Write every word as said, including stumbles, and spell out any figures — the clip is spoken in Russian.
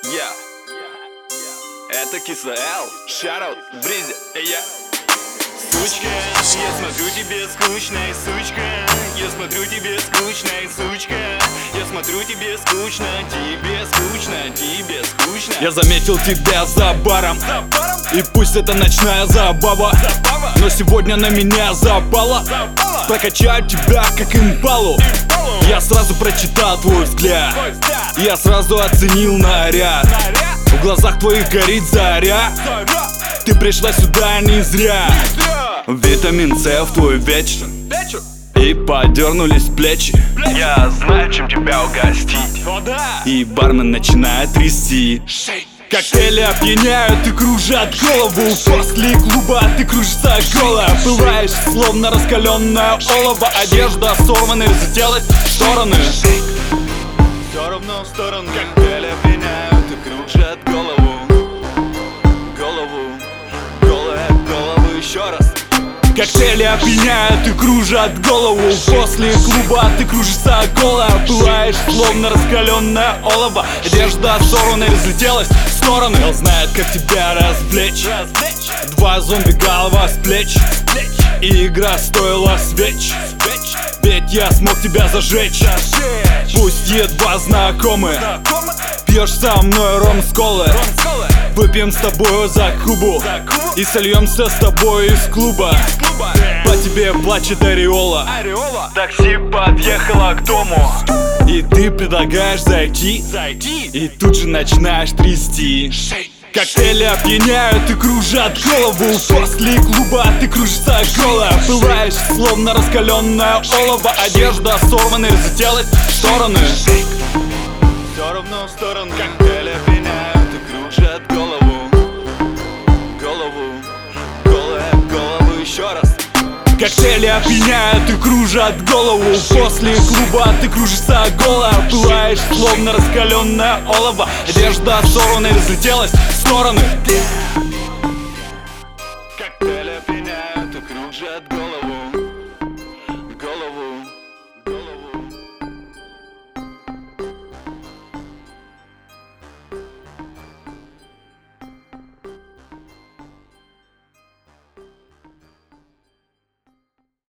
Yeah. Это Кислый Л, шараут, Бризи, я. Сучка, я смотрю тебе скучной, сучка. Я смотрю тебе скучной, сучка. Я смотрю тебе скучно, тебе скучно, тебе скучно. Я заметил тебя за баром, За баром? и пусть это ночная забава, Забава? но сегодня на меня запала. Запала? Прокачаю тебя как импалу. Импалу? Я сразу прочитал твой взгляд, Твой взгляд. я сразу оценил наряд. Наряд? В глазах твоих горит заря. Заря? Ты пришла сюда не зря. Зря. Витамин С в твой вечер, Вечер? и подернулись плечи. Плечи. Я знаю, чем тебя угостить. О да! И бармен начинает трясти. Шейк. Коктейли опьяняют и кружат голову. После клуба ты кружишься голая. Пылаешь, словно раскаленная олово. Одежда сорвана и разлетелась в стороны. Все равно в сторону коктейли опьяняют и кружат голову. Голову, голая голову еще раз. Коктейли опьяняют и кружат голову. После клуба ты кружишься голая. Пылаешь, словно раскаленная олово. Одежда сорвана и разлетелась в стороны. Он знает, как тебя развлечь. Развлечь. Два зомби голова с плеч. Плечи. И игра стоила свеч. Свеч. Ведь я смог тебя зажечь. Зажечь. Пусть едва знакомы. Знакомо? Пьешь со мной ром с колы. Ром с колы. Выпьем с тобою за Кубу. За Кубу. И сольемся с тобой из клуба. Клуба. По тебе плачет ореола. Ореола. Такси подъехало к дому. И ты предлагаешь зайти. Зайти. И тут же начинаешь трясти. Шейк. Коктейли опьяняют и кружат голову. После клуба ты кружишься голая. Пылаешь, словно раскаленная олово. Одежда сорвана и разлетелась в стороны. Все равно в сторону коктейли опьяняют и кружат голову. Голову, голая голову еще раз. Коктейли опьяняют и кружат голову. После клуба ты кружишься голая. Пылаешь, словно раскаленная олово. Одежда сорвана и разлетелась в стороны.